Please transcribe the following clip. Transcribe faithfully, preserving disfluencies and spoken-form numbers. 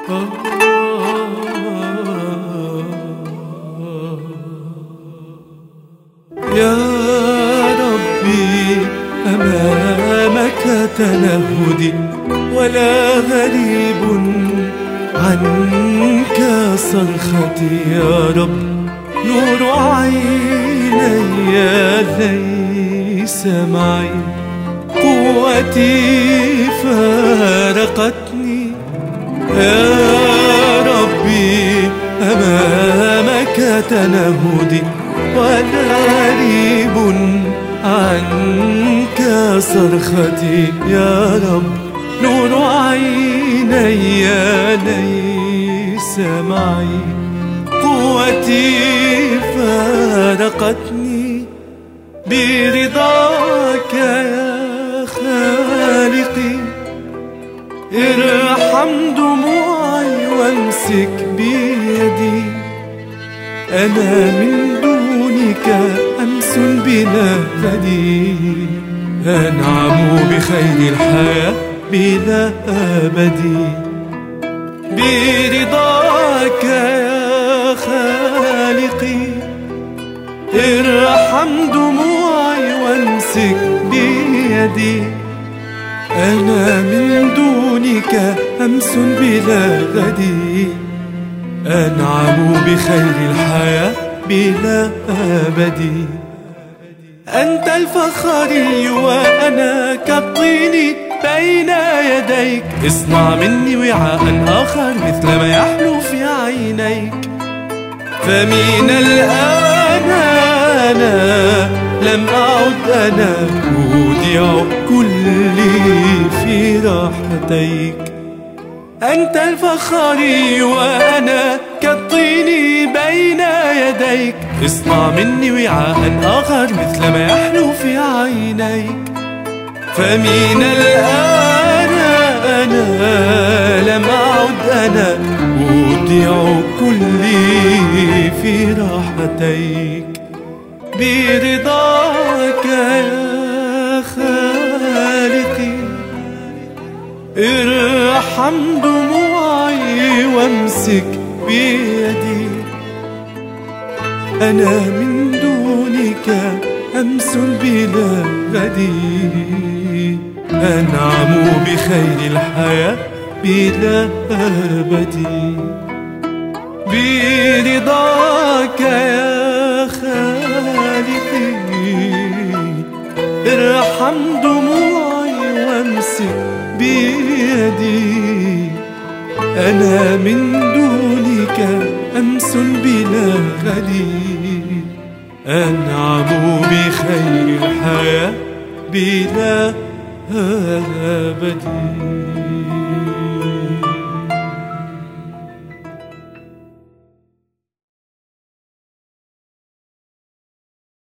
يا ربي أمامك تنهدي ولا غريب عنك صرختي. يا رب نور عيني ليس معي، قوتي فارقتني. يا ربي أمامك تنهدي ولا غريب عنك صرختي. يا رب نور عيني ليس معي، قوتي فارقتني. برضاك يا خالقي ارحم دموعي وامسك بيدي. أنا من دونك أمس بلا بديل، أنعم بخير الحياة بلا أبد. برضاك يا خالقي ارحم دموعي وامسك بيدي. أنا من دونك أمس بلا غد، أنعم بخير الحياة بلا أبد. أنت الفخري وأنا كالطين بين يديك، اصنع مني وعاء آخر مثل ما يحلو في عينيك. فمن الآن أنا لم أعد أنا، أودع كلي في راحتيك. أنت الفخري وأنا كالطين بين يديك، اصنع مني وعاء آخر مثل ما يحلو في عينيك. فمن الآن أنا لم أعد أنا، أودع كلي في راحتيك. برضاك يا خالقي ارحم دموعي وامسك بيدي. أنا من دونك أمس بلا غد، أنعم بخير الحياة بلا أبد. برضاك يا خالقي ارحم دموعي وامسك بيدي. أنا من دونك أمس بلا غد، أنعم بخير الحياة بلا أبد.